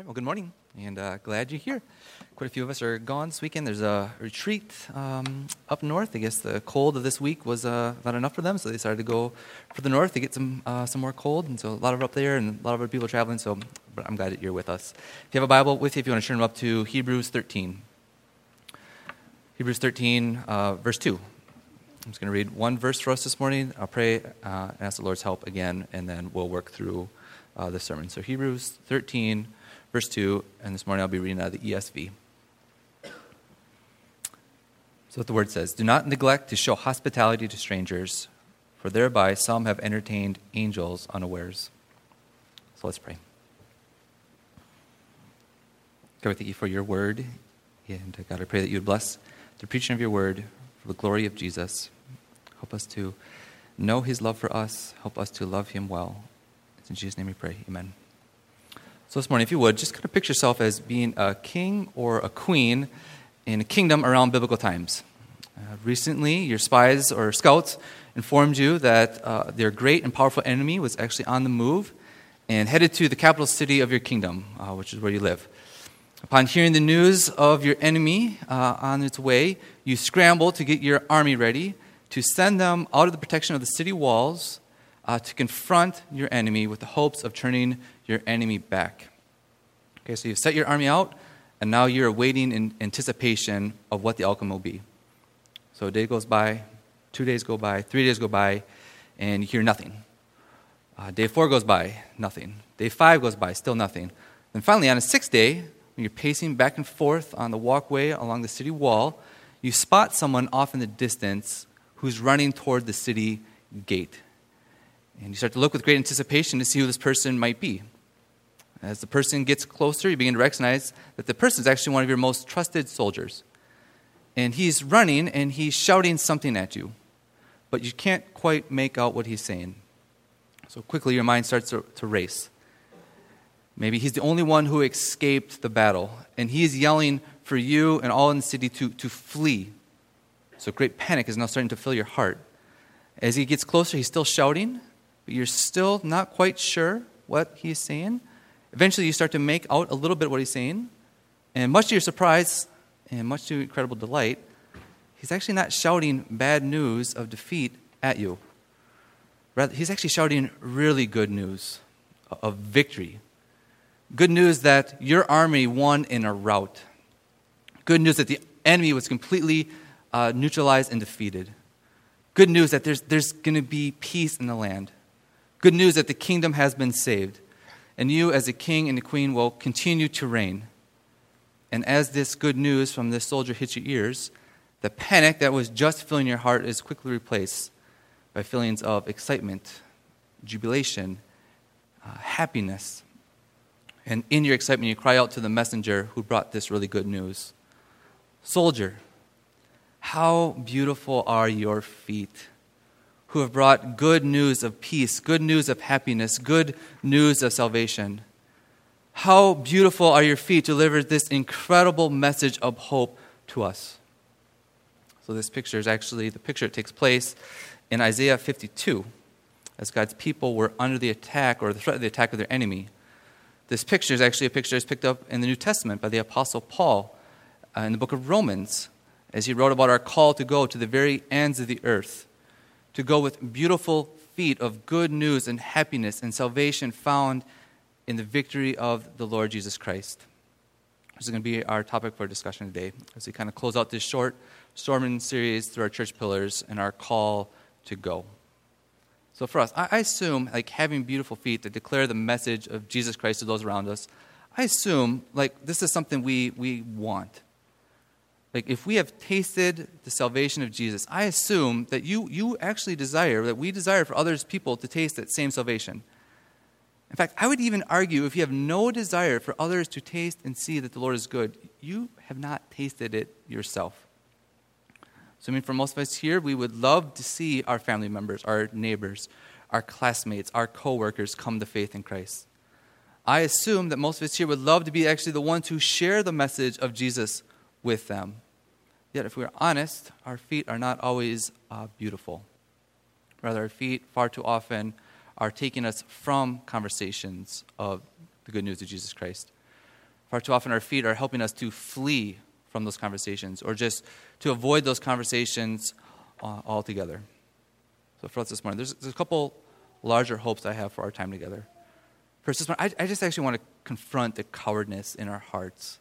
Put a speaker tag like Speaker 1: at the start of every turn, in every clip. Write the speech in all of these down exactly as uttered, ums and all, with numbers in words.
Speaker 1: right, well, good morning, and uh, glad you're here. Quite a few of us are gone this weekend. There's a retreat um, up north. I guess the cold of this week was uh, not enough for them, so they decided to go for the north to get some uh, some more cold. And so a lot of up there, and a lot of other people traveling. So, but I'm glad that you're with us. If you have a Bible with you, if you want to turn them up to Hebrews thirteen. Hebrews thirteen, uh, verse two. I'm just going to read one verse for us this morning. I'll pray uh, and ask the Lord's help again, and then we'll work through uh, the sermon. So Hebrews thirteen, verse two, and this morning I'll be reading out of the E S V. So what the word says, "Do not neglect to show hospitality to strangers, for thereby some have entertained angels unawares." So let's pray. God, we thank you for your word, and God, I pray that you would bless the preaching of your word for the glory of Jesus. Help us to know his love for us. Help us to love him well. It's in Jesus' name we pray. Amen. So this morning, if you would, just kind of picture yourself as being a king or a queen in a kingdom around biblical times. Uh, recently, your spies or scouts informed you that uh, their great and powerful enemy was actually on the move and headed to the capital city of your kingdom, uh, which is where you live. Upon hearing the news of your enemy uh, on its way, you scramble to get your army ready to send them out of the protection of the city walls uh, to confront your enemy with the hopes of turning your enemy back. Okay, so you've set your army out, and now you're waiting in anticipation of what the outcome will be. So a day goes by, two days go by, three days go by, and you hear nothing. Uh, day four goes by, nothing. Day five goes by, still nothing. Then finally, on a sixth day, when you're pacing back and forth on the walkway along the city wall, you spot someone off in the distance who's running toward the city gate. And you start to look with great anticipation to see who this person might be. As the person gets closer, you begin to recognize that the person is actually one of your most trusted soldiers. And he's running and he's shouting something at you, but you can't quite make out what he's saying. So quickly your mind starts to, to race. Maybe he's the only one who escaped the battle, and he's yelling for you and all in the city to, to flee. So great panic is now starting to fill your heart. As he gets closer, he's still shouting, but you're still not quite sure what he's saying. Eventually, you start to make out a little bit what he's saying, and much to your surprise and much to your incredible delight, he's actually not shouting bad news of defeat at you. Rather, he's actually shouting really good news of victory. Good news that your army won in a rout. Good news that the enemy was completely uh, neutralized and defeated. Good news that there's, there's going to be peace in the land. Good news that the kingdom has been saved. And you as a king and a queen will continue to reign. And as this good news from this soldier hits your ears, the panic that was just filling your heart is quickly replaced by feelings of excitement, jubilation, uh, happiness. And in your excitement, you cry out to the messenger who brought this really good news. "Soldier, how beautiful are your feet, who have brought good news of peace, good news of happiness, good news of salvation. How beautiful are your feet to deliver this incredible message of hope to us." So this picture is actually the picture that takes place in Isaiah fifty-two, as God's people were under the attack or the threat of the attack of their enemy. This picture is actually a picture that's picked up in the New Testament by the Apostle Paul uh, in the book of Romans, as he wrote about our call to go to the very ends of the earth, to go with beautiful feet of good news and happiness and salvation found in the victory of the Lord Jesus Christ. This is going to be our topic for discussion today, as we kind of close out this short sermon series through our church pillars and our call to go. So for us, I assume, like, having beautiful feet that declare the message of Jesus Christ to those around us, I assume, like, this is something we, we want. Like, if we have tasted the salvation of Jesus, I assume that you, you actually desire, that we desire for others, people, to taste that same salvation. In fact, I would even argue if you have no desire for others to taste and see that the Lord is good, you have not tasted it yourself. So I mean, for most of us here, we would love to see our family members, our neighbors, our classmates, our coworkers come to faith in Christ. I assume that most of us here would love to be actually the ones who share the message of Jesus with them. Yet if we're honest, our feet are not always uh, beautiful. Rather, our feet far too often are taking us from conversations of the good news of Jesus Christ. Far too often our feet are helping us to flee from those conversations or just to avoid those conversations uh, altogether. So for us this morning, there's, there's a couple larger hopes I have for our time together. First, this morning, I, I just actually want to confront the cowardness in our hearts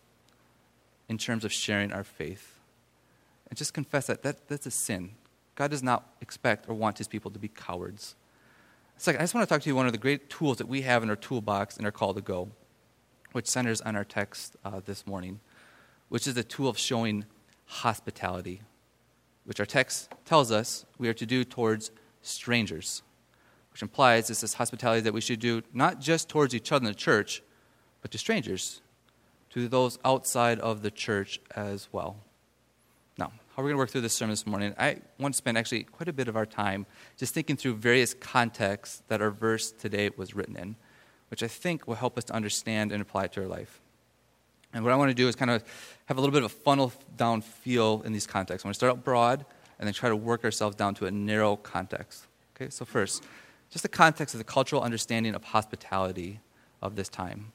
Speaker 1: in terms of sharing our faith. And just confess that, that that's a sin. God does not expect or want his people to be cowards. Second, I just want to talk to you one of the great tools that we have in our toolbox in our call to go, which centers on our text uh, this morning, which is the tool of showing hospitality, which our text tells us we are to do towards strangers, which implies this is hospitality that we should do not just towards each other in the church, but to strangers, to those outside of the church as well. Now, how we're going to work through this sermon this morning, I want to spend actually quite a bit of our time just thinking through various contexts that our verse today was written in, which I think will help us to understand and apply it to our life. And what I want to do is kind of have a little bit of a funnel down feel in these contexts. I want to start out broad and then try to work ourselves down to a narrow context. Okay, so first, just the context of the cultural understanding of hospitality of this time.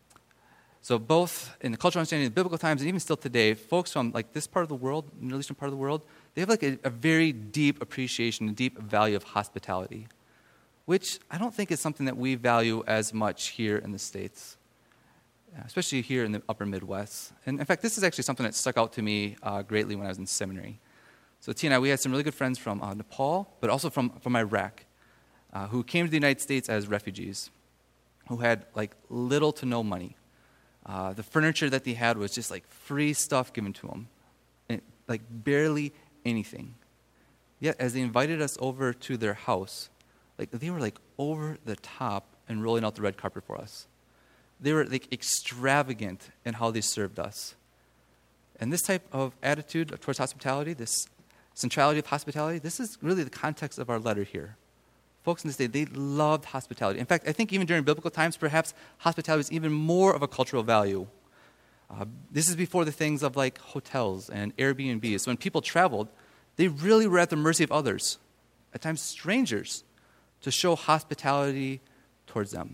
Speaker 1: So both in the cultural understanding of biblical times and even still today, folks from like this part of the world, Middle Eastern part of the world, they have like a, a very deep appreciation, a deep value of hospitality, which I don't think is something that we value as much here in the States, especially here in the upper Midwest. And in fact, this is actually something that stuck out to me uh, greatly when I was in seminary. So T and I, we had some really good friends from uh, Nepal, but also from, from Iraq, uh, who came to the United States as refugees, who had like little to no money. Uh, the furniture that they had was just like free stuff given to them, and, like barely anything. Yet as they invited us over to their house, like they were like over the top and rolling out the red carpet for us. They were like extravagant in how they served us. And this type of attitude towards hospitality, this centrality of hospitality, this is really the context of our letter here. Folks in this day, they loved hospitality. In fact, I think even during biblical times, perhaps hospitality was even more of a cultural value. Uh, this is before the things of like hotels and Airbnbs. So when people traveled, they really were at the mercy of others, at times strangers, to show hospitality towards them.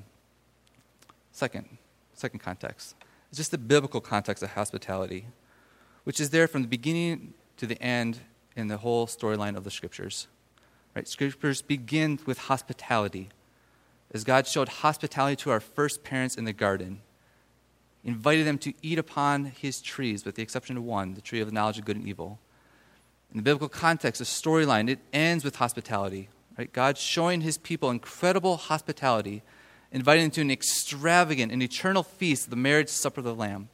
Speaker 1: Second, second context, is just the biblical context of hospitality, which is there from the beginning to the end in the whole storyline of the Scriptures. Right? Scriptures begin with hospitality, as God showed hospitality to our first parents in the garden, invited them to eat upon his trees, with the exception of one, the tree of the knowledge of good and evil. In the biblical context, the storyline, it ends with hospitality. Right? God showing his people incredible hospitality, inviting them to an extravagant and eternal feast, the marriage supper of the Lamb.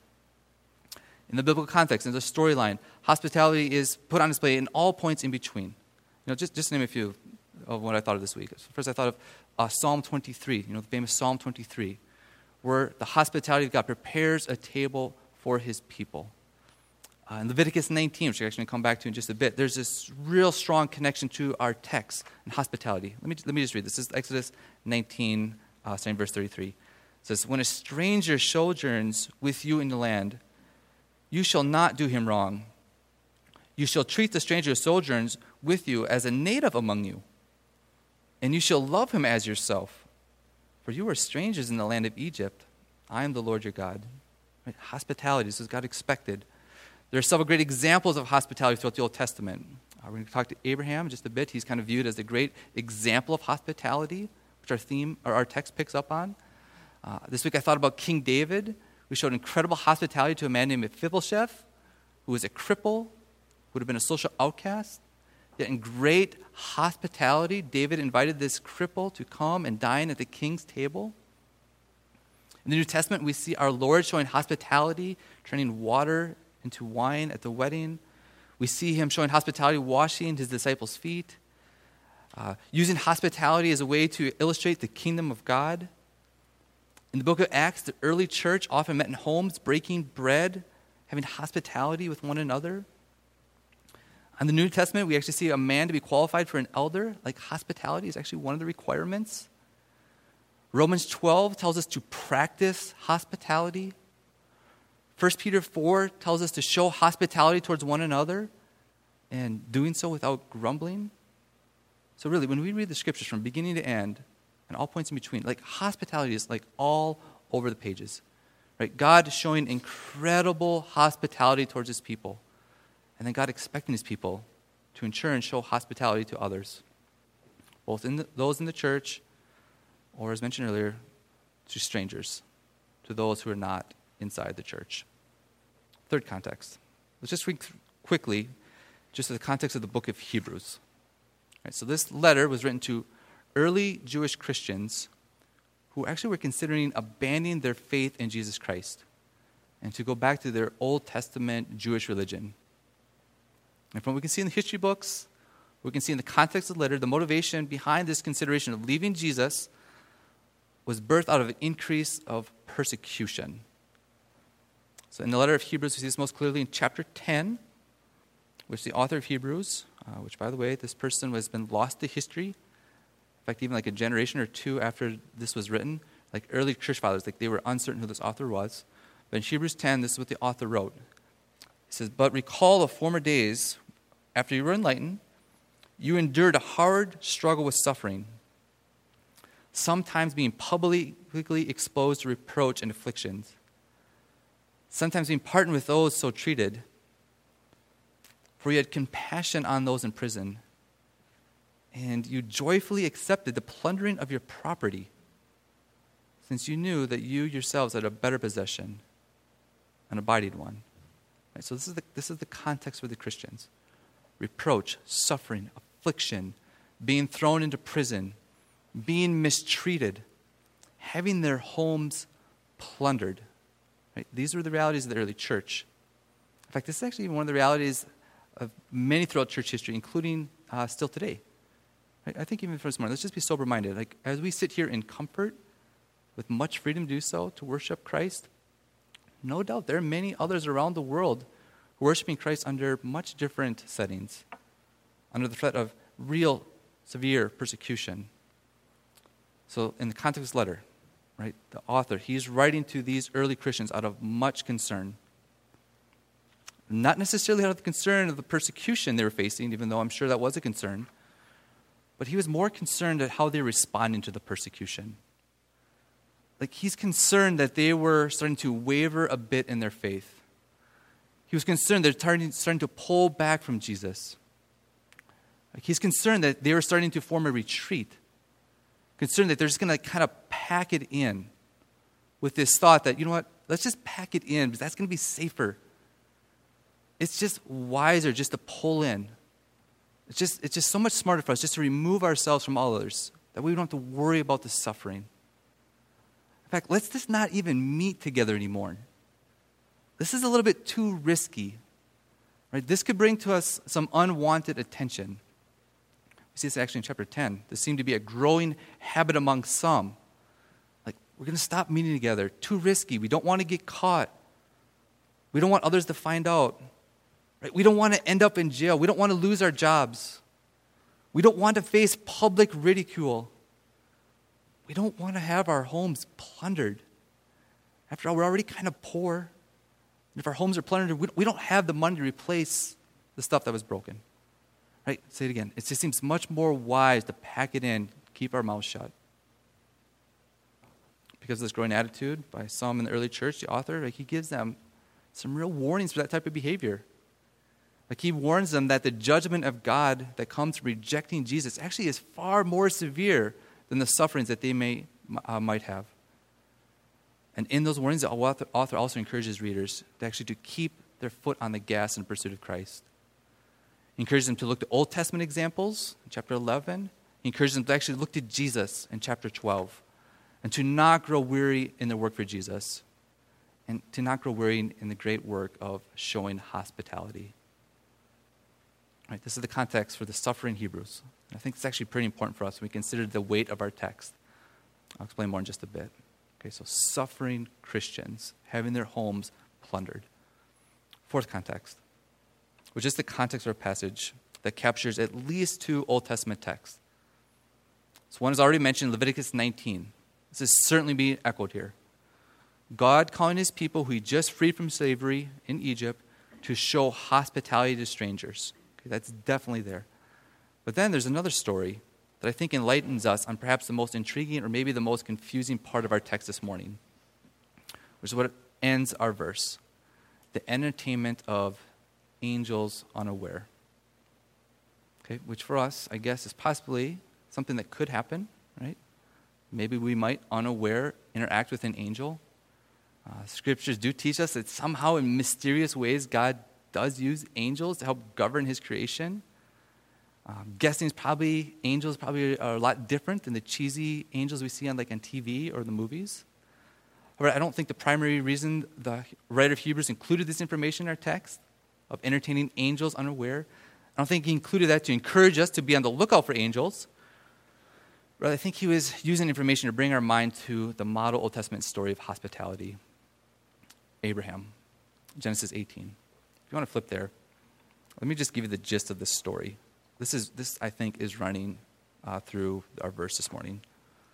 Speaker 1: In the biblical context, in the storyline, hospitality is put on display in all points in between. You know, just, just name a few of what I thought of this week. First, I thought of uh, Psalm twenty-three, you know, the famous Psalm twenty-three, where the hospitality of God prepares a table for his people. Uh, in Leviticus nineteen, which we're actually going to come back to in just a bit, there's this real strong connection to our text and hospitality. Let me, let me just read this. This is Exodus nineteen, uh, starting verse thirty-three. It says, "When a stranger sojourns with you in the land, you shall not do him wrong. You shall treat the stranger who sojourns with you as a native among you, and you shall love him as yourself. For you are strangers in the land of Egypt. I am the Lord your God." Right? Hospitality, this is God expected. There are several great examples of hospitality throughout the Old Testament. Uh, we're going to talk to Abraham in just a bit. He's kind of viewed as a great example of hospitality, which our theme or our text picks up on. Uh, this week I thought about King David, who showed incredible hospitality to a man named Mephibosheth, who was a cripple, who would have been a social outcast. Yet in great hospitality, David invited this cripple to come and dine at the king's table. In the New Testament, we see our Lord showing hospitality, turning water into wine at the wedding. We see him showing hospitality, washing his disciples' feet, uh, using hospitality as a way to illustrate the kingdom of God. In the book of Acts, the early church often met in homes, breaking bread, having hospitality with one another. In the New Testament, we actually see a man to be qualified for an elder, like hospitality is actually one of the requirements. Romans twelve tells us to practice hospitality. First Peter four tells us to show hospitality towards one another, and doing so without grumbling. So really, when we read the Scriptures from beginning to end, and all points in between, like hospitality is like all over the pages. Right? God showing incredible hospitality towards his people, and then God expecting his people to ensure and show hospitality to others, both in the, those in the church, or as mentioned earlier, to strangers, to those who are not inside the church. Third context. Let's just read quickly just the context of the book of Hebrews. Right, so this letter was written to early Jewish Christians who actually were considering abandoning their faith in Jesus Christ and to go back to their Old Testament Jewish religion. And from what we can see in the history books, we can see in the context of the letter, the motivation behind this consideration of leaving Jesus was birthed out of an increase of persecution. So in the letter of Hebrews, we see this most clearly in chapter ten, which the author of Hebrews, uh, which, by the way, this person has been lost to history. In fact, even like a generation or two after this was written, like early church fathers, like they were uncertain who this author was. But in Hebrews ten, this is what the author wrote. It says, "But recall of former days, after you were enlightened, you endured a hard struggle with suffering, sometimes being publicly exposed to reproach and afflictions, sometimes being partnered with those so treated. For you had compassion on those in prison, and you joyfully accepted the plundering of your property, since you knew that you yourselves had a better possession, an abiding one." Right, so this is the this is the context for the Christians. Reproach, suffering, affliction, being thrown into prison, being mistreated, having their homes plundered. Right? These were the realities of the early church. In fact, this is actually one of the realities of many throughout church history, including uh, still today. Right? I think even for this morning, let's just be sober-minded. Like as we sit here in comfort, with much freedom to do so, to worship Christ, no doubt there are many others around the world who are worshiping Christ under much different settings, under the threat of real severe persecution. So in the context of this letter, right, the author, he's writing to these early Christians out of much concern. Not necessarily out of the concern of the persecution they were facing, even though I'm sure that was a concern, but he was more concerned at how they were responding to the persecution. Like he's concerned that they were starting to waver a bit in their faith. He was concerned they're starting, starting to pull back from Jesus. Like he's concerned that they were starting to form a retreat. Concerned that they're just going to kind of pack it in with this thought that, you know what, let's just pack it in because that's going to be safer. It's just wiser just to pull in. It's just, it's just so much smarter for us just to remove ourselves from all others, that we don't have to worry about the suffering. In fact, let's just not even meet together anymore. This is a little bit too risky. Right? This could bring to us some unwanted attention. We see this actually in chapter ten. This seemed to be a growing habit among some. Like, we're going to stop meeting together. Too risky. We don't want to get caught. We don't want others to find out. Right? We don't want to end up in jail. We don't want to lose our jobs. We don't want to face public ridicule. We don't want to have our homes plundered. After all, we're already kind of poor. And if our homes are plundered, we don't have the money to replace the stuff that was broken. Right? Say it again. It just seems much more wise to pack it in, keep our mouths shut. Because of this growing attitude by some in the early church, the author, like, he gives them some real warnings for that type of behavior. Like he warns them that the judgment of God that comes from rejecting Jesus actually is far more severe than the sufferings that they may uh, might have. And in those warnings, the author also encourages readers to actually to keep their foot on the gas in pursuit of Christ. He encourages them to look to Old Testament examples in chapter eleven. He encourages them to actually look to Jesus in chapter twelve. And to not grow weary in their work for Jesus. And to not grow weary in the great work of showing hospitality. Right, this is the context for the suffering Hebrews. And I think it's actually pretty important for us when we consider the weight of our text. I'll explain more in just a bit. Okay, so suffering Christians, having their homes plundered. Fourth context, which is the context of our passage that captures at least two Old Testament texts. So one is already mentioned, Leviticus nineteen. This is certainly being echoed here. God calling his people who he just freed from slavery in Egypt to show hospitality to strangers. Okay, that's definitely there. But then there's another story that I think enlightens us on perhaps the most intriguing or maybe the most confusing part of our text this morning, which is what ends our verse. The entertainment of angels unaware. Okay, which for us, I guess, is possibly something that could happen, right? Maybe we might unaware interact with an angel. Uh, scriptures do teach us that somehow in mysterious ways God does use angels to help govern his creation. Um, guessing is probably, angels probably are a lot different than the cheesy angels we see on like on T V or the movies. However, I don't think the primary reason the writer of Hebrews included this information in our text of entertaining angels unaware, I don't think he included that to encourage us to be on the lookout for angels. Rather, I think he was using information to bring our mind to the model Old Testament story of hospitality. Abraham, Genesis eighteen. If you want to flip there, let me just give you the gist of this story. This is this I think is running uh, through our verse this morning.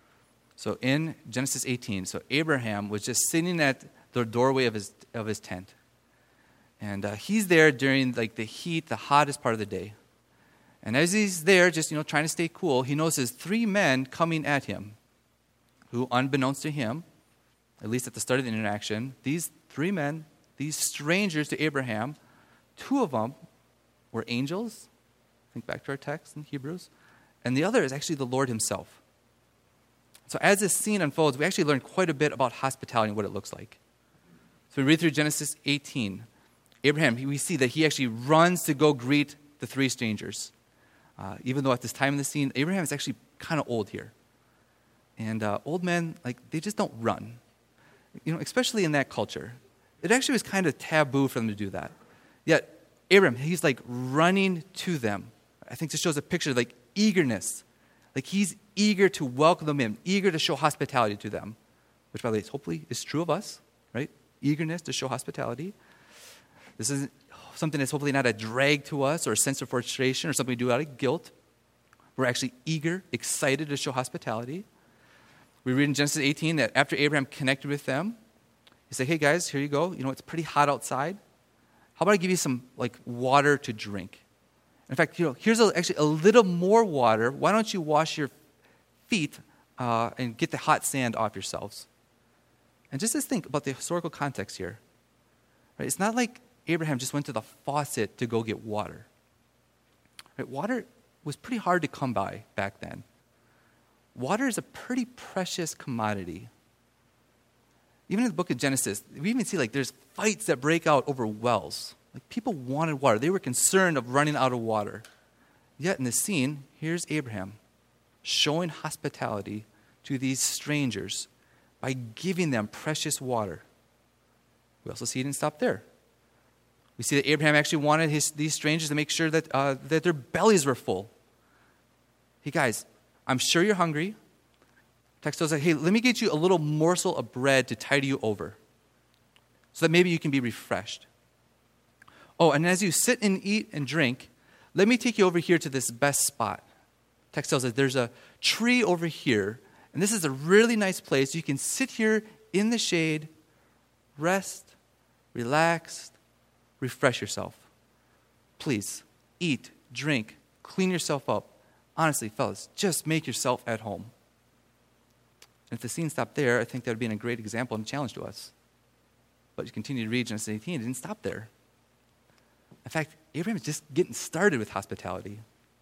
Speaker 1: So in Genesis eighteen, so Abraham was just sitting at the doorway of his of his tent, and uh, he's there during like the heat, the hottest part of the day. And as he's there, just you know trying to stay cool, he notices three men coming at him, who, unbeknownst to him, at least at the start of the interaction, these three men, these strangers to Abraham, two of them were angels. Think back to our text in Hebrews. And the other is actually the Lord himself. So as this scene unfolds, we actually learn quite a bit about hospitality and what it looks like. So we read through Genesis eighteen. Abraham, we see that he actually runs to go greet the three strangers. Uh, even though at this time in the scene, Abraham is actually kind of old here. And uh, old men, like, they just don't run. You know, especially in that culture. It actually was kind of taboo for them to do that. Yet, Abraham, he's like running to them. I think this shows a picture of like eagerness. Like he's eager to welcome them in, eager to show hospitality to them. Which, by the way, hopefully is true of us, right? Eagerness to show hospitality. This isn't something that's hopefully not a drag to us or a sense of frustration or something we do out of guilt. We're actually eager, excited to show hospitality. We read in Genesis eighteen that after Abraham connected with them, he said, hey guys, here you go. You know, it's pretty hot outside. How about I give you some like water to drink? In fact, you know, here's a, actually a little more water. Why don't you wash your feet uh, and get the hot sand off yourselves? And just to think about the historical context here. Right? It's not like Abraham just went to the faucet to go get water. Right? Water was pretty hard to come by back then. Water is a pretty precious commodity. Even in the book of Genesis, we even see like there's fights that break out over wells. Like people wanted water. They were concerned of running out of water. Yet in this scene, here's Abraham showing hospitality to these strangers by giving them precious water. We also see he didn't stop there. We see that Abraham actually wanted his, these strangers to make sure that, uh, that their bellies were full. Hey guys, I'm sure you're hungry. Text tells us, hey, let me get you a little morsel of bread to tide you over so that maybe you can be refreshed. Oh, and as you sit and eat and drink, let me take you over here to this best spot. Text tells us there's a tree over here, and this is a really nice place. You can sit here in the shade, rest, relax, refresh yourself. Please, eat, drink, clean yourself up. Honestly, fellas, just make yourself at home. And if the scene stopped there, I think that would be a great example and challenge to us. But you continue to read Genesis eighteen, it didn't stop there. In fact, Abraham is just getting started with hospitality.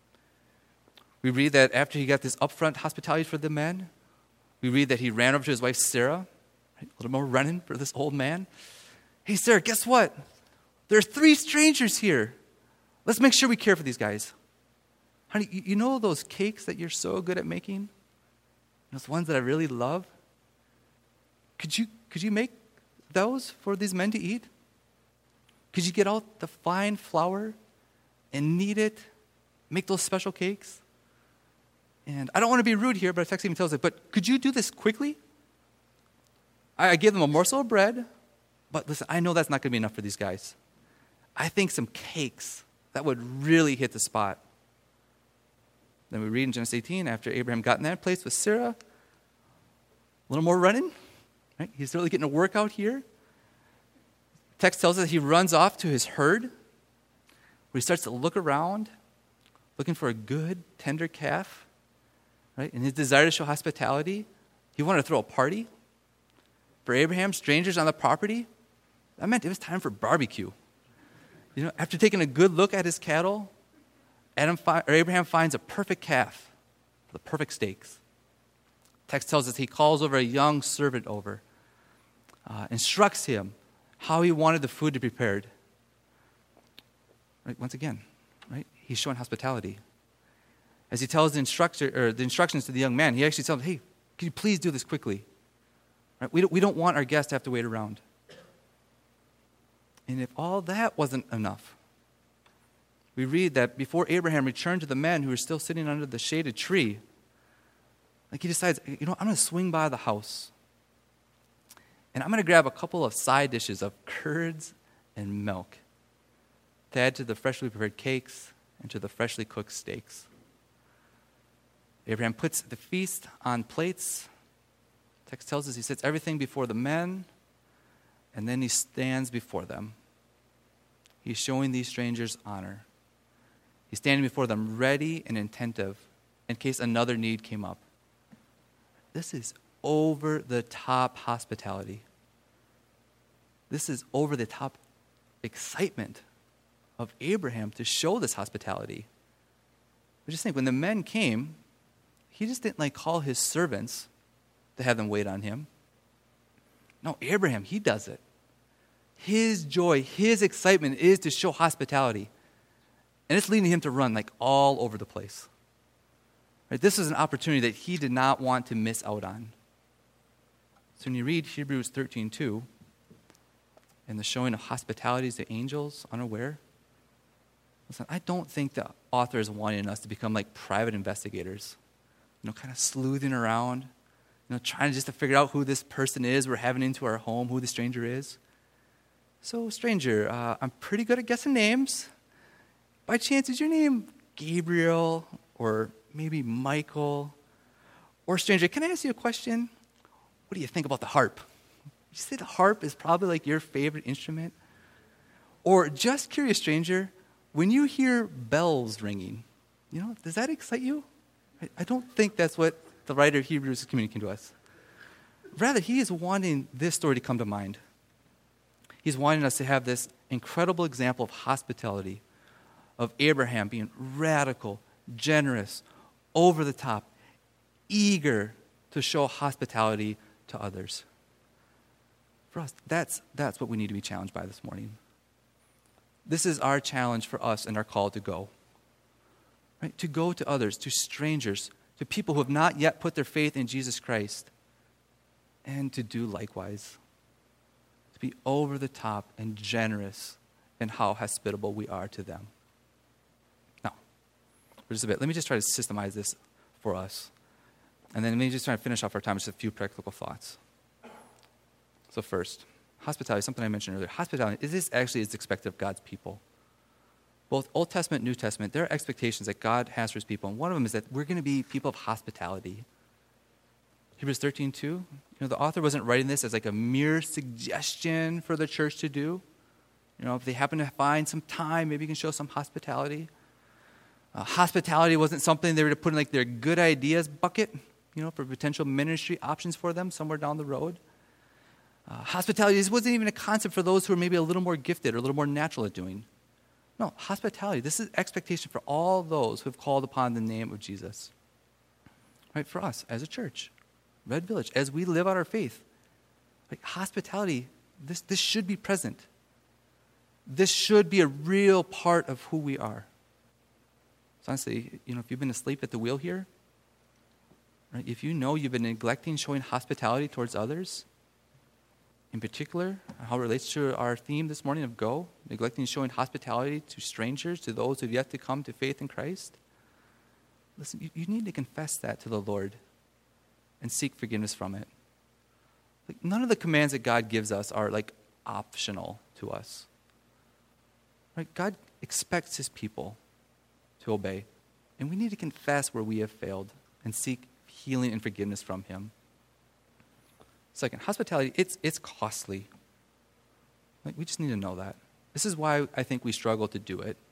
Speaker 1: We read that after he got this upfront hospitality for the men, we read that he ran over to his wife Sarah, right? A little more running for this old man. Hey, Sarah, guess what? There are three strangers here. Let's make sure we care for these guys. Honey, you know those cakes that you're so good at making? Those ones that I really love? Could you, could you make those for these men to eat? Could you get out the fine flour and knead it, make those special cakes? And I don't want to be rude here, but the text even tells it, but could you do this quickly? I, I gave them a morsel of bread, but listen, I know that's not going to be enough for these guys. I think some cakes, that would really hit the spot. Then we read in Genesis eighteen, after Abraham got in that place with Sarah, a little more running, right? He's really getting a workout here. Text tells us that he runs off to his herd, where he starts to look around, looking for a good, tender calf, right? In his desire to show hospitality, he wanted to throw a party. For Abraham, strangers on the property, That meant it was time for barbecue. You know, after taking a good look at his cattle, Adam fi- or Abraham finds a perfect calf, the perfect steaks. Text tells us he calls over a young servant over, uh, instructs him how he wanted the food to be prepared. Right, once again, right, he's showing hospitality. As he tells the instructor or the instructions to the young man, he actually tells him, "Hey, can you please do this quickly? Right, we don't, we don't want our guests to have to wait around." And if all that wasn't enough, we read that before Abraham returned to the men who were still sitting under the shaded tree, like he decides, you know, I'm going to swing by the house. And I'm going to grab a couple of side dishes of curds and milk to add to the freshly prepared cakes and to the freshly cooked steaks. Abraham puts the feast on plates. Text tells us he sets everything before the men, and then he stands before them. He's showing these strangers honor. He's standing before them ready and attentive in case another need came up. This is over-the-top hospitality. This is over-the-top excitement of Abraham to show this hospitality. But just think, when the men came, he just didn't like call his servants to have them wait on him. No, Abraham, he does it. His joy, his excitement is to show hospitality. And it's leading him to run like all over the place. Right? This is an opportunity that he did not want to miss out on. So when you read Hebrews thirteen two, and the showing of hospitality to angels unaware, listen, I don't think the author is wanting us to become like private investigators, you know, kind of sleuthing around, you know, trying just to figure out who this person is we're having into our home, who the stranger is. So, stranger, uh, I'm pretty good at guessing names. By chance, is your name Gabriel or maybe Michael? Or, stranger, can I ask you a question? What do you think about the harp? You say the harp is probably like your favorite instrument? Or, just curious, stranger, when you hear bells ringing, you know, does that excite you? I, I don't think that's what the writer of Hebrews is communicating to us. Rather, he is wanting this story to come to mind. He's wanting us to have this incredible example of hospitality, of Abraham being radical, generous, over the top, eager to show hospitality to others. For us, that's, that's what we need to be challenged by this morning. This is our challenge for us and our call to go. Right? To go to others, to strangers, to people who have not yet put their faith in Jesus Christ, and to do likewise. To be over the top and generous in how hospitable we are to them. Now, for just a bit, let me just try to systemize this for us. And then let me just try to finish off our time with just a few practical thoughts. So first, hospitality, something I mentioned earlier. Hospitality, is this actually is expected of God's people? Both Old Testament and New Testament, there are expectations that God has for his people. And one of them is that we're going to be people of hospitality. Hebrews thirteen two, you know, the author wasn't writing this as like a mere suggestion for the church to do. You know, if they happen to find some time, maybe you can show some hospitality. Uh, hospitality wasn't something they were to put in like their good ideas bucket, you know, for potential ministry options for them somewhere down the road. Uh, hospitality this wasn't even a concept for those who are maybe a little more gifted or a little more natural at doing. No, hospitality, this is expectation for all those who have called upon the name of Jesus. Right, for us as a church. Red Village, as we live out our faith, like hospitality, this, this should be present. This should be a real part of who we are. So honestly, you know, if you've been asleep at the wheel here, right, if you know you've been neglecting showing hospitality towards others, in particular, how it relates to our theme this morning of go, neglecting showing hospitality to strangers, to those who have yet to come to faith in Christ, listen, you, you need to confess that to the Lord and seek forgiveness from it. Like, none of the commands that God gives us are like optional to us. Right? God expects his people to obey. And we need to confess where we have failed and seek healing and forgiveness from him. Second, hospitality, it's it's costly. Like, we just need to know that. This is why I think we struggle to do it.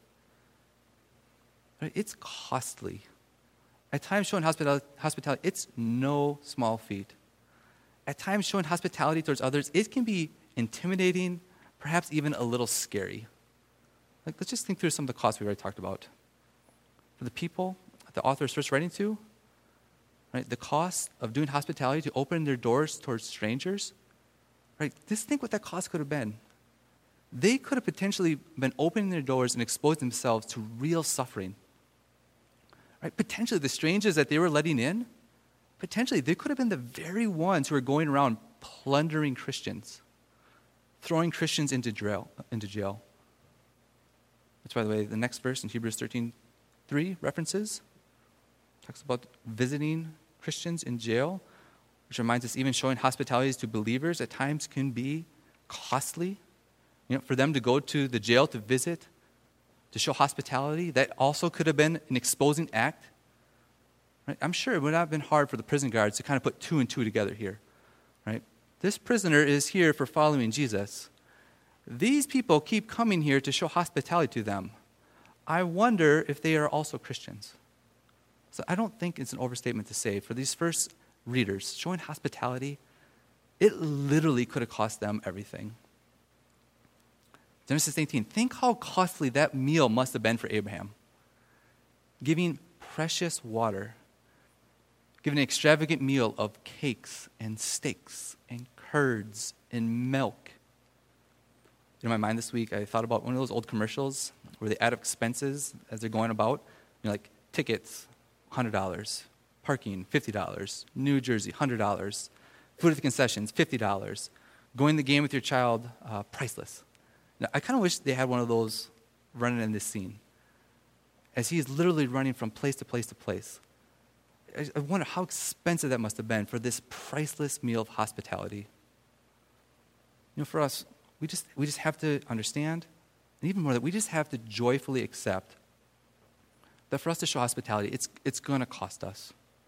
Speaker 1: Right? It's costly. At times, showing hospitality, hospitality, it's no small feat. At times, showing hospitality towards others, it can be intimidating, perhaps even a little scary. Like, let's just think through some of the costs we already talked about. For the people the author is first writing to, right, the cost of doing hospitality to open their doors towards strangers, right, just think what that cost could have been. They could have potentially been opening their doors and exposed themselves to real suffering. Right? Potentially the strangers that they were letting in, potentially they could have been the very ones who were going around plundering Christians, throwing Christians into jail. Into jail. Which, by the way, the next verse in Hebrews thirteen three references, talks about visiting Christians in jail, which reminds us even showing hospitality to believers at times can be costly. You know, for them to go to the jail to visit, to show hospitality, that also could have been an exposing act. Right? I'm sure it would not have been hard for the prison guards to kind of put two and two together here. Right? This prisoner is here for following Jesus. These people keep coming here to show hospitality to them. I wonder if they are also Christians. So I don't think it's an overstatement to say, for these first readers, showing hospitality, it literally could have cost them everything. Genesis eighteen, think how costly that meal must have been for Abraham. Giving precious water, giving an extravagant meal of cakes and steaks and curds and milk. In my mind this week, I thought about one of those old commercials where they add up expenses as they're going about. You know, like tickets, one hundred dollars, parking, fifty dollars, New Jersey, one hundred dollars, food at the concessions, fifty dollars, going to the game with your child, uh, priceless. Now, I kind of wish they had one of those running in this scene, as he is literally running from place to place to place. I, I wonder how expensive that must have been for this priceless meal of hospitality. You know, for us, we just we just have to understand, and even more that we just have to joyfully accept that for us to show hospitality, it's it's going to cost us.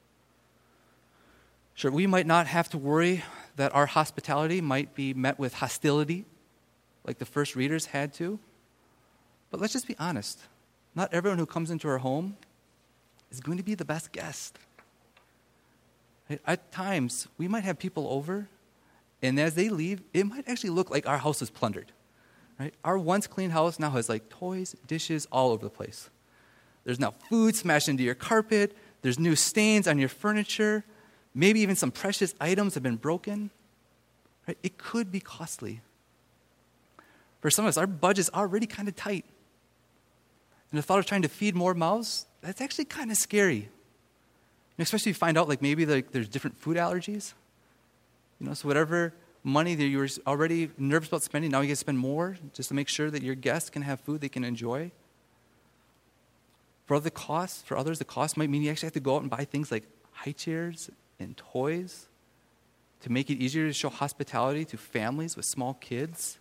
Speaker 1: Sure, we might not have to worry that our hospitality might be met with hostility, like the first readers had to. But let's just be honest. Not everyone who comes into our home is going to be the best guest. Right? At times, we might have people over, and as they leave, it might actually look like our house is plundered. Right? Our once clean house now has like toys, dishes all over the place. There's now food smashed into your carpet. There's new stains on your furniture. Maybe even some precious items have been broken. Right? It could be costly. For some of us, our budget's already kind of tight. And the thought of trying to feed more mouths, that's actually kind of scary. And especially if you find out like maybe like there's different food allergies. You know, so whatever money that you were already nervous about spending, now you get to spend more just to make sure that your guests can have food they can enjoy. For other costs, for others, the cost might mean you actually have to go out and buy things like high chairs and toys to make it easier to show hospitality to families with small kids.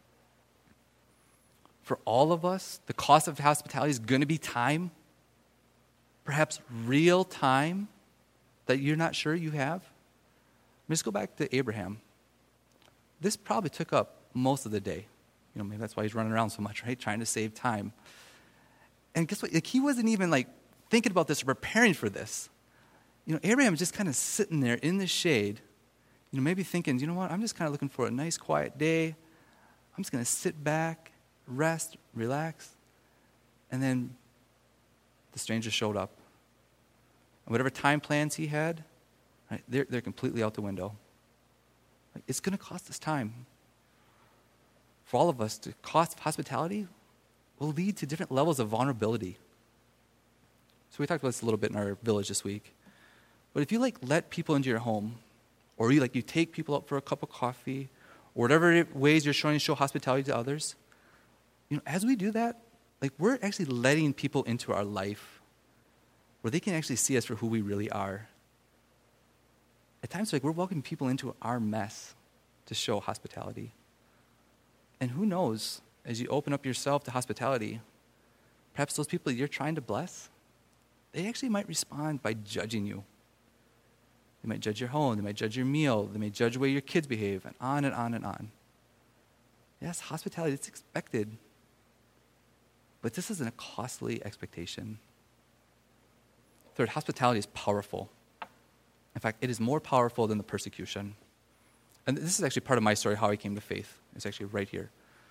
Speaker 1: For all of us, the cost of hospitality is going to be time, perhaps real time that you're not sure you have. Let's go back to Abraham. This probably took up most of the day. You know, maybe that's why he's running around so much, right? Trying to save time. And guess what? Like, he wasn't even like thinking about this or preparing for this. You know, Abraham was just kind of sitting there in the shade, you know, maybe thinking, you know what? I'm just kind of looking for a nice, quiet day. I'm just going to sit back, rest, relax. And then the stranger showed up. And whatever time plans he had, right, they're, they're completely out the window. Like, it's going to cost us time. For all of us, the cost of hospitality will lead to different levels of vulnerability. So we talked about this a little bit in our village this week. But if you like let people into your home, or you like you take people out for a cup of coffee, or whatever ways you're showing to show hospitality to others, you know, as we do that, like we're actually letting people into our life where they can actually see us for who we really are. At times, like we're welcoming people into our mess to show hospitality. And who knows, as you open up yourself to hospitality, perhaps those people that you're trying to bless, they actually might respond by judging you. They might judge your home, they might judge your meal, they may judge the way your kids behave, and on and on and on. Yes, hospitality, it's expected. But this isn't a costly expectation. Third, hospitality is powerful. In fact, it is more powerful than the persecution. And this is actually part of my story, how I came to faith. It's actually right here.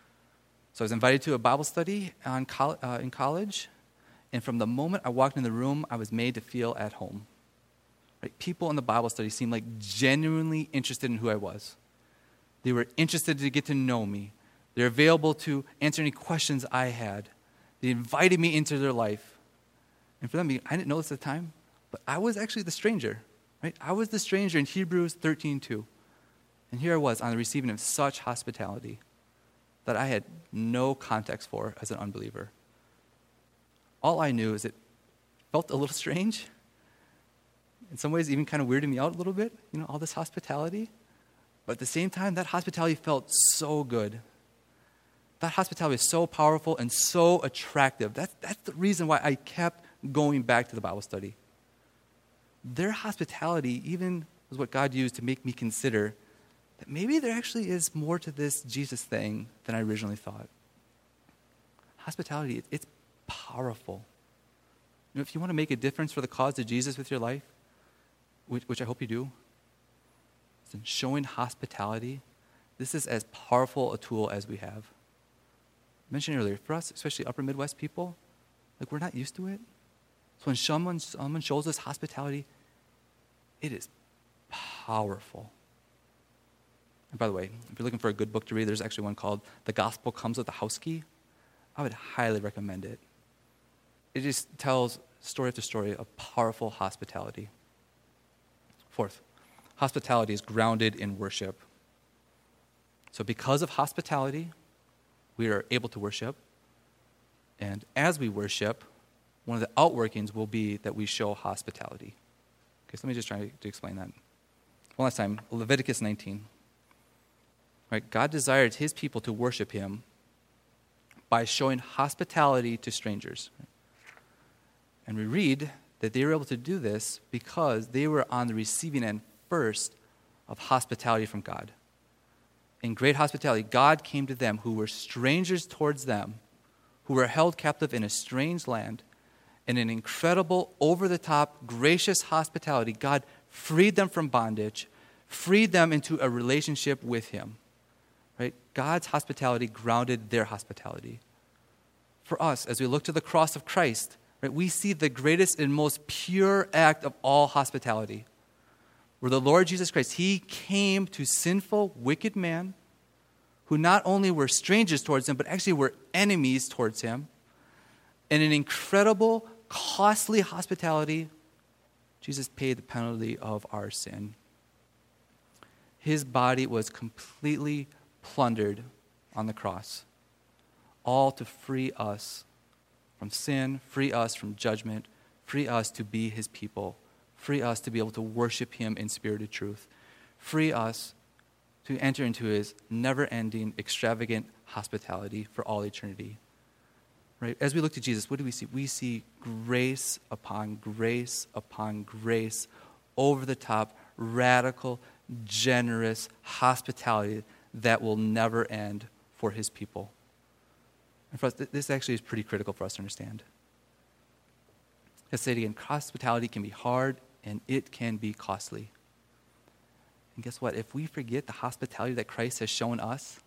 Speaker 1: So I was invited to a Bible study on col- uh, in college, and from the moment I walked in the room, I was made to feel at home. Right? People in the Bible study seemed like genuinely interested in who I was. They were interested to get to know me. They're available to answer any questions I had. They invited me into their life. And for them, I didn't know this at the time, but I was actually the stranger. Right? I was the stranger in Hebrews thirteen two. And here I was on the receiving of such hospitality that I had no context for as an unbeliever. All I knew is it felt a little strange. In some ways, even kind of weirded me out a little bit, you know, all this hospitality. But at the same time, that hospitality felt so good. That hospitality is so powerful and so attractive. That's, that's the reason why I kept going back to the Bible study. Their hospitality even was what God used to make me consider that maybe there actually is more to this Jesus thing than I originally thought. Hospitality, it's powerful. You know, if you want to make a difference for the cause of Jesus with your life, which, which I hope you do, then showing hospitality, this is as powerful a tool as we have. I mentioned earlier, for us, especially upper Midwest people, like we're not used to it. So when someone, someone shows us hospitality, it is powerful. And by the way, if you're looking for a good book to read, there's actually one called The Gospel Comes with a House Key. I would highly recommend it. It just tells story after story of powerful hospitality. Fourth, hospitality is grounded in worship. So because of hospitality, we are able to worship. And as we worship, one of the outworkings will be that we show hospitality. Okay, so let me just try to explain that. One last time, Leviticus nineteen. Right, God desired his people to worship him by showing hospitality to strangers. And we read that they were able to do this because they were on the receiving end first of hospitality from God. In great hospitality, God came to them who were strangers towards them, who were held captive in a strange land. In an incredible, over-the-top, gracious hospitality, God freed them from bondage, freed them into a relationship with him. Right? God's hospitality grounded their hospitality. For us, as we look to the cross of Christ, right, we see the greatest and most pure act of all hospitality, where the Lord Jesus Christ, he came to sinful, wicked man who not only were strangers towards him, but actually were enemies towards him. In an incredible, costly hospitality, Jesus paid the penalty of our sin. His body was completely plundered on the cross, all to free us from sin, free us from judgment, free us to be his people, free us to be able to worship him in spirit and truth, free us to enter into his never-ending, extravagant hospitality for all eternity. Right? As we look to Jesus, what do we see? We see grace upon grace upon grace, over the top, radical, generous hospitality that will never end for his people. And for us, this actually is pretty critical for us to understand. Let's say it again, hospitality can be hard and it can be costly. And guess what? If we forget the hospitality that Christ has shown us,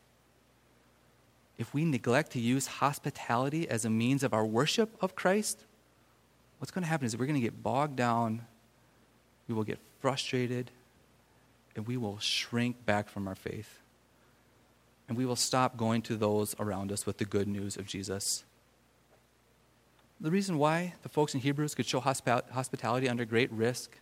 Speaker 1: if we neglect to use hospitality as a means of our worship of Christ, what's going to happen is we're going to get bogged down, we will get frustrated, and we will shrink back from our faith. And we will stop going to those around us with the good news of Jesus. The reason why the folks in Hebrews could show hospi- hospitality under great risk,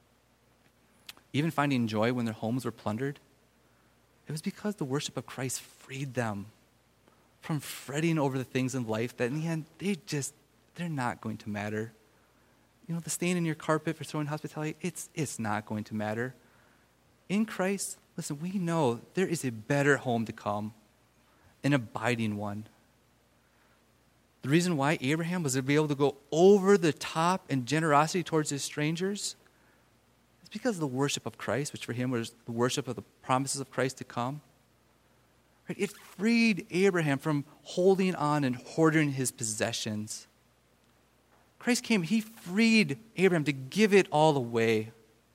Speaker 1: even finding joy when their homes were plundered, it was because the worship of Christ freed them from fretting over the things in life that in the end, they just, they're not going to matter. You know, the stain in your carpet for showing hospitality, it's, it's not going to matter. In Christ, listen, we know there is a better home to come, an abiding one. The reason why Abraham was able to go over the top in generosity towards his strangers is because of the worship of Christ, which for him was the worship of the promises of Christ to come. Right? It freed Abraham from holding on and hoarding his possessions. Christ came, he freed Abraham to give it all away.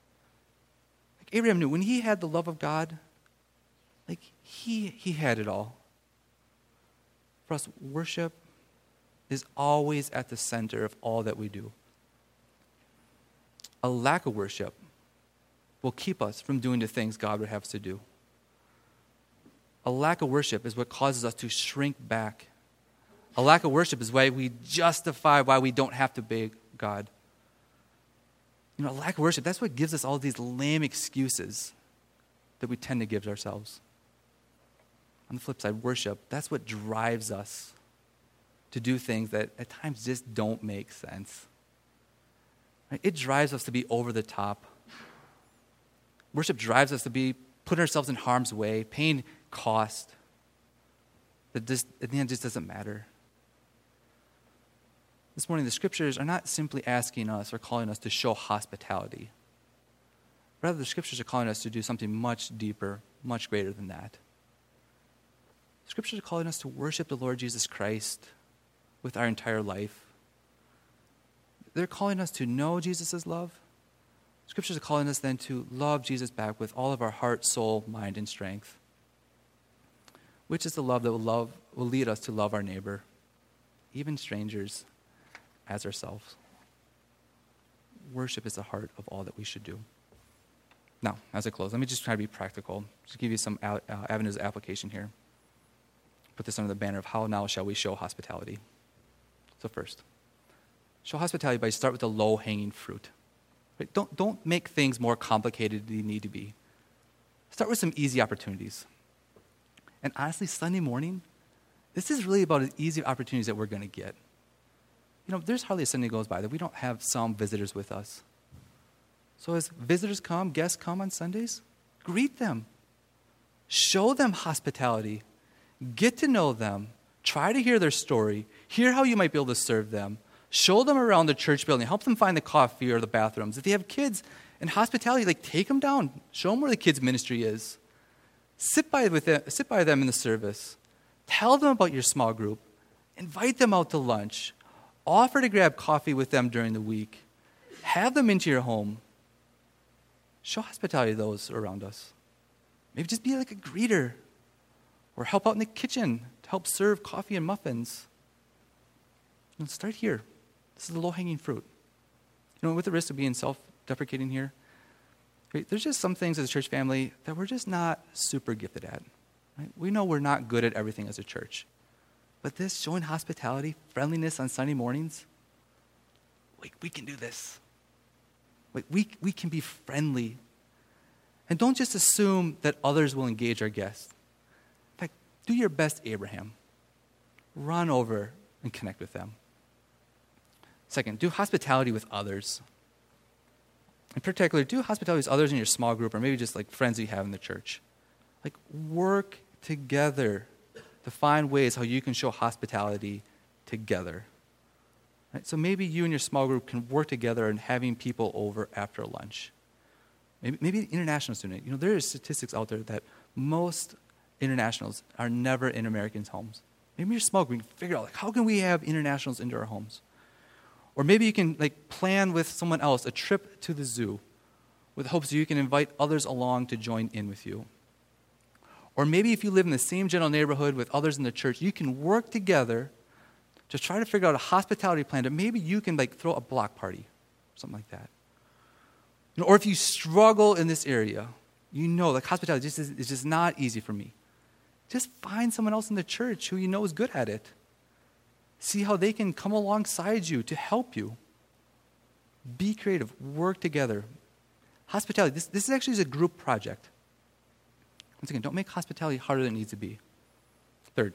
Speaker 1: Like Abraham knew when he had the love of God, like he, he had it all. For us, worship is always at the center of all that we do. A lack of worship will keep us from doing the things God would have us to do. A lack of worship is what causes us to shrink back. A lack of worship is why we justify why we don't have to obey God. You know, a lack of worship, that's what gives us all these lame excuses that we tend to give ourselves. On the flip side, worship, that's what drives us to do things that at times just don't make sense. Right? It drives us to be over the top. Worship drives us to be putting ourselves in harm's way, paying cost that just, at the end just doesn't matter. This morning, the scriptures are not simply asking us or calling us to show hospitality. Rather, the scriptures are calling us to do something much deeper, much greater than that. Scriptures are calling us to worship the Lord Jesus Christ with our entire life. They're calling us to know Jesus' love. Scriptures are calling us then to love Jesus back with all of our heart, soul, mind, and strength. Which is the love that will love will lead us to love our neighbor, even strangers, as ourselves. Worship is the heart of all that we should do. Now, as I close, let me just try to be practical. Just give you some uh, avenues of application here. Put this under the banner of how now shall we show hospitality. So first, show hospitality by start with the low-hanging fruit. Right? Don't, don't make things more complicated than they need to be. Start with some easy opportunities. And honestly, Sunday morning, this is really about as easy opportunities that we're going to get. You know, there's hardly a Sunday goes by that we don't have some visitors with us. So as visitors come, guests come on Sundays, greet them. Show them hospitality. Get to know them. Try to hear their story. Hear how you might be able to serve them. Show them around the church building. Help them find the coffee or the bathrooms. If they have kids and hospitality, like take them down. Show them where the kids' ministry is. Sit by, with them, sit by them in the service. Tell them about your small group. Invite them out to lunch. Offer to grab coffee with them during the week. Have them into your home. Show hospitality to those around us. Maybe just be like a greeter. Or help out in the kitchen to help serve coffee and muffins. And start here. This is the low-hanging fruit. You know, with the risk of being self-deprecating here, right, there's just some things as a church family that we're just not super gifted at. Right? We know we're not good at everything as a church. But this, showing hospitality, friendliness on Sunday mornings, like we can do this. Like we, we can be friendly. And don't just assume that others will engage our guests. In fact, do your best, Abraham. Run over and connect with them. Second, do hospitality with others. In particular, do hospitality with others in your small group or maybe just like friends you have in the church. Like work together to find ways how you can show hospitality together. Right? So maybe you and your small group can work together in having people over after lunch. Maybe, maybe an international student. You know, there are statistics out there that most internationals are never in Americans' homes. Maybe your small group can figure out, like, how can we have internationals into our homes? Or maybe you can like plan with someone else a trip to the zoo with hopes you can invite others along to join in with you. Or maybe if you live in the same general neighborhood with others in the church, you can work together to try to figure out a hospitality plan that maybe you can like throw a block party, something like that. You know, or if you struggle in this area, you know like hospitality just is, is just not easy for me. Just find someone else in the church who you know is good at it. See how they can come alongside you to help you. Be creative. Work together. Hospitality, this, this actually is a group project. Once again, don't make hospitality harder than it needs to be. Third,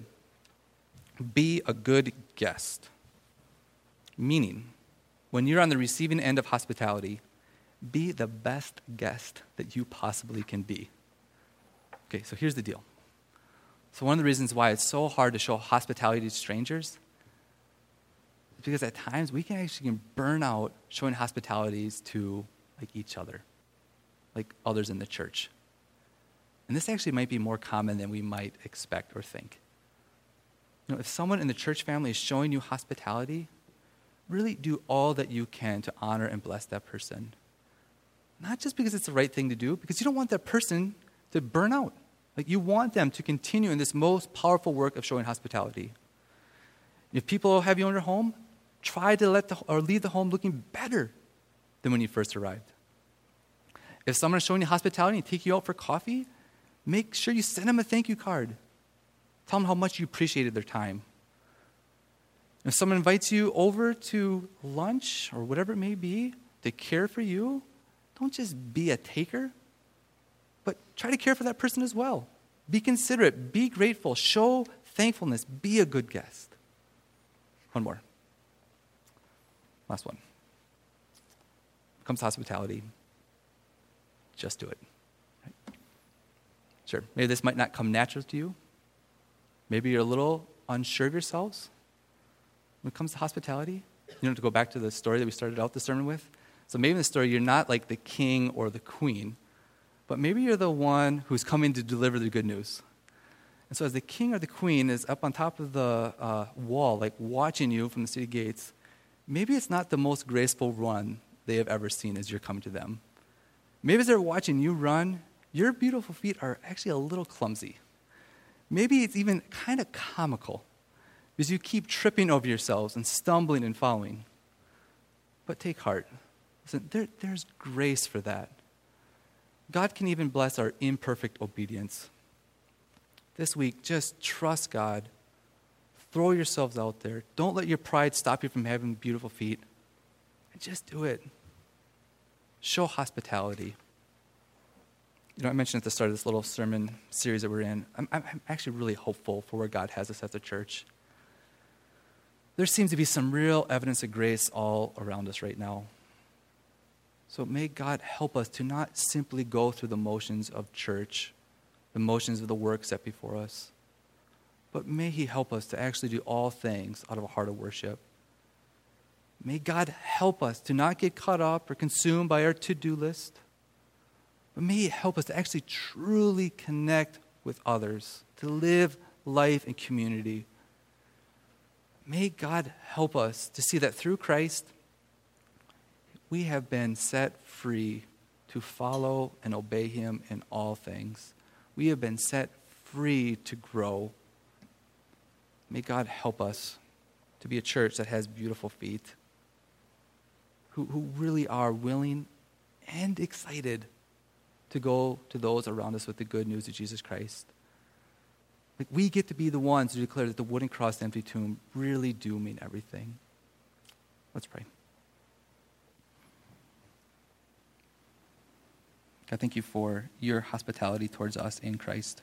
Speaker 1: be a good guest. Meaning, when you're on the receiving end of hospitality, be the best guest that you possibly can be. Okay, so here's the deal. So one of the reasons why it's so hard to show hospitality to strangers is because at times we can actually burn out showing hospitalities to like each other, like others in the church. And this actually might be more common than we might expect or think. You know, if someone in the church family is showing you hospitality, really do all that you can to honor and bless that person. Not just because it's the right thing to do, because you don't want that person to burn out. Like you want them to continue in this most powerful work of showing hospitality. If people have you in your home, try to let the, or leave the home looking better than when you first arrived. If someone is showing you hospitality and take you out for coffee, make sure you send them a thank you card. Tell them how much you appreciated their time. If someone invites you over to lunch or whatever it may be to care for you, don't just be a taker, but try to care for that person as well. Be considerate, be grateful, show thankfulness, be a good guest. One more. Last one. When it comes to hospitality, just do it. Right? Sure, maybe this might not come natural to you. Maybe you're a little unsure of yourselves. When it comes to hospitality, you don't have to go back to the story that we started out the sermon with. So maybe in the story, you're not like the king or the queen, but maybe you're the one who's coming to deliver the good news. And so as the king or the queen is up on top of the uh, wall, like watching you from the city gates, maybe it's not the most graceful run they have ever seen as you're coming to them. Maybe as they're watching you run, your beautiful feet are actually a little clumsy. Maybe it's even kind of comical because you keep tripping over yourselves and stumbling and falling. But take heart. Listen, there, there's grace for that. God can even bless our imperfect obedience. This week, just trust God. Throw yourselves out there. Don't let your pride stop you from having beautiful feet. And just do it. Show hospitality. You know, I mentioned at the start of this little sermon series that we're in, I'm, I'm actually really hopeful for where God has us as a church. There seems to be some real evidence of grace all around us right now. So may God help us to not simply go through the motions of church, the motions of the work set before us, but may he help us to actually do all things out of a heart of worship. May God help us to not get caught up or consumed by our to-do list, but may he help us to actually truly connect with others, to live life in community. May God help us to see that through Christ, we have been set free to follow and obey him in all things. We have been set free to grow. May God help us to be a church that has beautiful feet, who, who really are willing and excited to go to those around us with the good news of Jesus Christ. Like we get to be the ones who declare that the wooden cross and empty tomb really do mean everything. Let's pray. God, thank you for your hospitality towards us in Christ.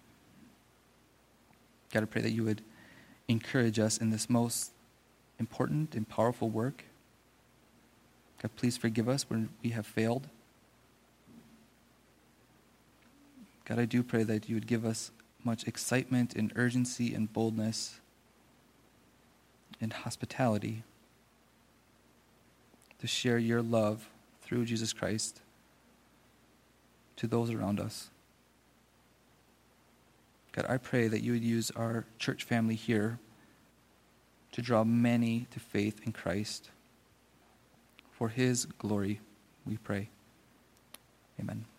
Speaker 1: God, I pray that you would encourage us in this most important and powerful work. God, please forgive us when we have failed. God, I do pray that you would give us much excitement and urgency and boldness and hospitality to share your love through Jesus Christ to those around us. God, I pray that you would use our church family here to draw many to faith in Christ. For his glory, we pray. Amen.